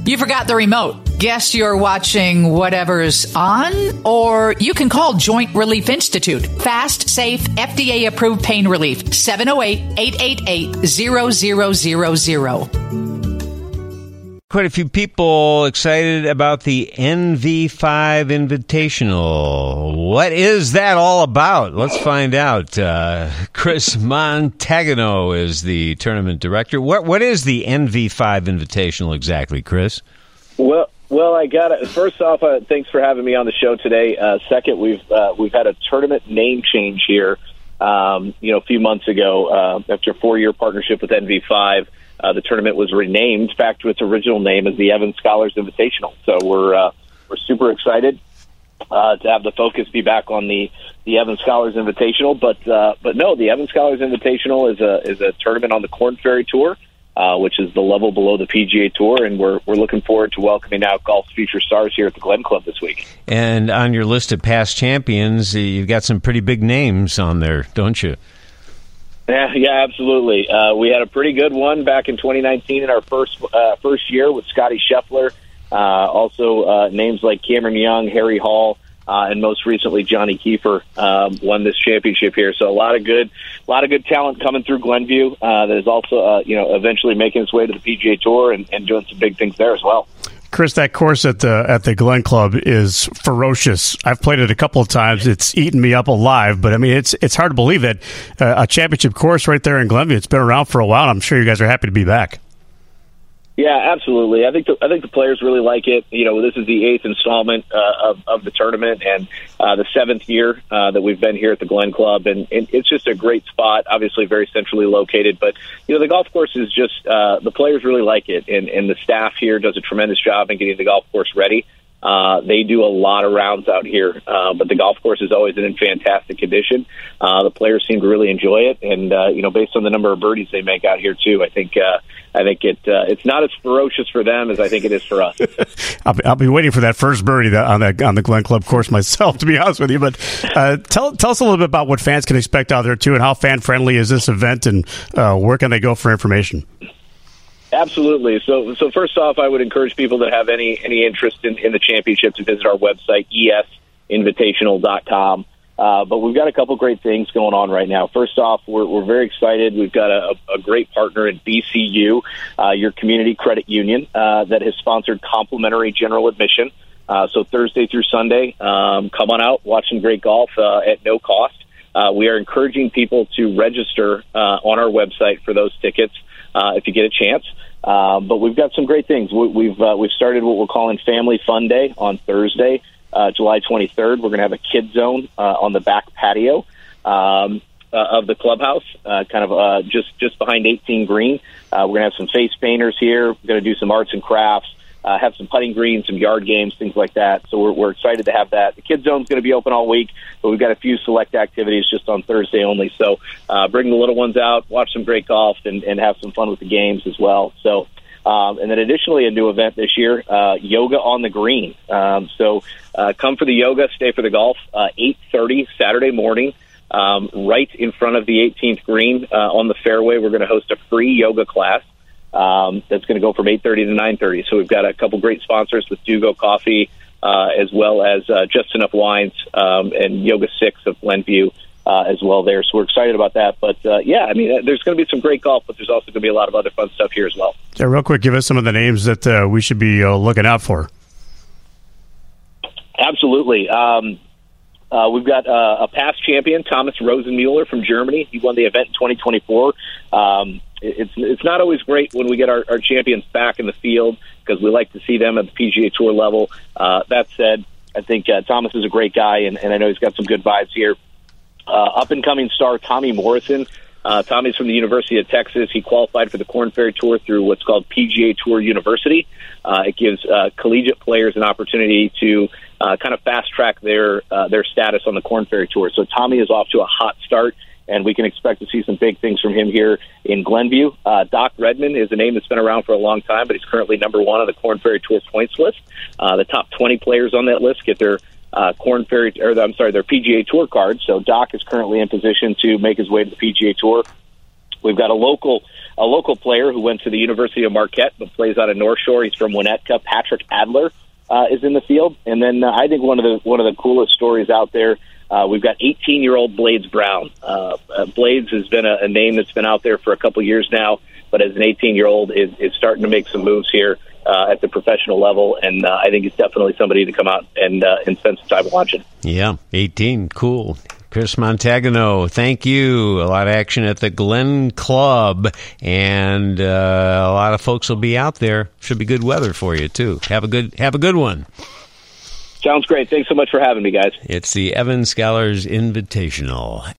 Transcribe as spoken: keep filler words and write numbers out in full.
You forgot the remote. Guess you're watching whatever's on? Or you can call Joint Relief Institute. Fast, safe, F D A-approved pain relief. seven oh eight, eight eight eight, zero zero zero zero. Quite a few people excited about the N V five Invitational. What is that all about? Let's find out. Uh, Chris Montagano is the tournament director. What What is the N V five Invitational exactly, Chris? Well, well, I got it. First off, uh, thanks for having me on the show today. Uh, second, we've uh, we've had a tournament name change here. Um, you know, a few months ago, uh, after a four-year partnership with N V five. Uh, the tournament was renamed back to its original name as the Evans Scholars Invitational. So we're uh, we're super excited uh, to have the focus be back on the, the Evans Scholars Invitational. But uh, but no, the Evans Scholars Invitational is a is a tournament on the Korn Ferry Tour, uh, which is the level below the P G A Tour, and we're we're looking forward to welcoming out golf's future stars here at the Glen Club this week. And on your list of past champions, you've got some pretty big names on there, don't you? Yeah, yeah, absolutely. Uh, we had a pretty good one back in twenty nineteen in our first uh, first year with Scotty Scheffler. Uh, also, uh, names like Cameron Young, Harry Hall, uh, and most recently Johnny Kiefer um, won this championship here. So a lot of good, a lot of good talent coming through Glenview. Uh, that is also, uh, you know, eventually making its way to the P G A Tour and, and doing some big things there as well. Chris, that course at the at the Glen Club is ferocious. I've played it a couple of times. It's eaten me up alive, but I mean, it's it's hard to believe that uh, a championship course right there in Glenview. It's been around for a while. I'm sure you guys are happy to be back. Yeah, absolutely. I think the, I think the players really like it. You know, this is the eighth installment uh, of of the tournament and uh, the seventh year uh, that we've been here at the Glen Club, and, and it's just a great spot. Obviously, very centrally located, but you know, the golf course is just uh, the players really like it, and, and the staff here does a tremendous job in getting the golf course ready. Uh, they do a lot of rounds out here, uh, but the golf course is always in fantastic condition. Uh, the players seem to really enjoy it, and uh, you know, based on the number of birdies they make out here too, I think uh, I think it uh, it's not as ferocious for them as I think it is for us. I'll, be, I'll be waiting for that first birdie that, on that on the Glen Club course myself, to be honest with you. But uh, tell tell us a little bit about what fans can expect out there too, and how fan friendly is this event, and uh, where can they go for information? Absolutely. So, so first off, I would encourage people that have any any interest in, in the championship to visit our website, e s invitational dot com. Uh, but we've got a couple great things going on right now. First off, we're we're very excited. We've got a, a great partner in B C U, uh, your community credit union, uh, that has sponsored complimentary general admission. Uh, so Thursday through Sunday, um, come on out, watch some great golf uh, at no cost. Uh, we are encouraging people to register uh, on our website for those tickets uh, if you get a chance. Uh, but we've got some great things. We, we've uh, we've started what we're calling Family Fun Day on Thursday, uh, July twenty-third. We're going to have a kid zone uh, on the back patio um, uh, of the clubhouse, uh, kind of uh, just just behind eighteen Green. Uh, we're going to have some face painters here. We're going to do some arts and crafts. Uh, have some putting greens, some yard games, things like that. So we're, we're excited to have that. The kids zone's going to be open all week, but we've got a few select activities just on Thursday only. So uh, bring the little ones out, watch some great golf, and, and have some fun with the games as well. So, um, and then additionally, a new event this year, uh, yoga on the green. Um, so uh, come for the yoga, stay for the golf. Uh, eight thirty Saturday morning, um, right in front of the eighteenth green uh, on the fairway. We're going to host a free yoga class. Um, that's going to go from eight thirty to nine thirty. So we've got a couple great sponsors with Dugo Coffee, uh, as well as uh, Just Enough Wines um, and Yoga Six of Glenview uh, as well there. So we're excited about that. But, uh, yeah, I mean, there's going to be some great golf, but there's also going to be a lot of other fun stuff here as well. Yeah, real quick, give us some of the names that uh, we should be uh, looking out for. Absolutely. Um, uh, we've got uh, a past champion, Thomas Rosenmuller from Germany. He won the event in twenty twenty-four. Um, It's it's not always great when we get our, our champions back in the field because we like to see them at the P G A Tour level. Uh, that said, I think uh, Thomas is a great guy, and, and I know he's got some good vibes here. Uh, up-and-coming star Tommy Morrison. Uh, Tommy's from the University of Texas. He qualified for the Korn Ferry Tour through what's called P G A Tour University. Uh, it gives uh, collegiate players an opportunity to uh, kind of fast-track their uh, their status on the Korn Ferry Tour. So Tommy is off to a hot start, and we can expect to see some big things from him here in Glenview. Uh, Doc Redman is a name that's been around for a long time, but he's currently number one on the Korn Ferry Tour points list. Uh, the top twenty players on that list get their uh, Korn Ferry, or I'm sorry, their P G A Tour cards. So Doc is currently in position to make his way to the P G A Tour. We've got a local a local player who went to the University of Marquette but plays out of North Shore. He's from Winnetka. Patrick Adler uh, is in the field. And then uh, I think one of the one of the coolest stories out there, uh, we've got eighteen-year-old Blades Brown. Uh, uh, Blades has been a, a name that's been out there for a couple years now, but as an eighteen-year-old is, is starting to make some moves here uh, at the professional level, and uh, I think he's definitely somebody to come out and, uh, and spend some time watching. Yeah, eighteen, cool. Chris Montagano, thank you. A lot of action at the Glen Club, and uh, a lot of folks will be out there. Should be good weather for you too. Have a good have a good one. Sounds great. Thanks so much for having me, guys. It's the Evan Scholars Invitational.